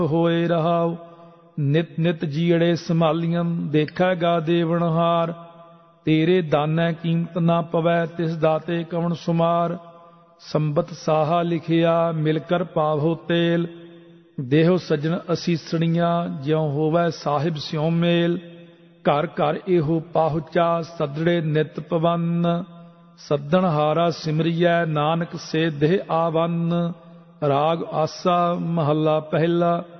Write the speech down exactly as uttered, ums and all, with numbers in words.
ਹੋਏ ਰਹਾਉ। ਨਿਤ ਨਿਤ ਜੀੜੇ ਸੰਭਾਲੀਆਂ ਦੇਖੈਗਾ ਦੇਵਨਹਾਰ। ਤੇਰੇ ਦਾਨੈ ਕੀਮਤ ਨਾ ਪਵੈ ਤਿਸ ਦਾਤੇ ਕਵਣ ਸੁਮਾਰ। ਸੰਬਤ ਸਾਹਾ ਲਿਖਿਆ ਮਿਲ ਕਰ ਪਾਵੋ ਤੇਲ। ਦੇਹੋ ਸੱਜਣ ਅਸੀਸਣੀਆਂ ਜਿਉ ਹੋਵੈ ਸਾਹਿਬ ਸਿਉ ਮੇਲ। ਘਰ ਘਰ ਇਹੋ ਪਾਹੁਚਾ ਸੱਦੜੇ ਨਿਤ ਪਵੰਨ। ਸੱਦਣ ਹਾਰਾ ਸਿਮਰਿਐ ਨਾਨਕ ਸੇ ਦੇਹ ਆਵੰਨ। ਰਾਗ ਆਸਾ ਮਹੱਲਾ ਪਹਿਲਾ।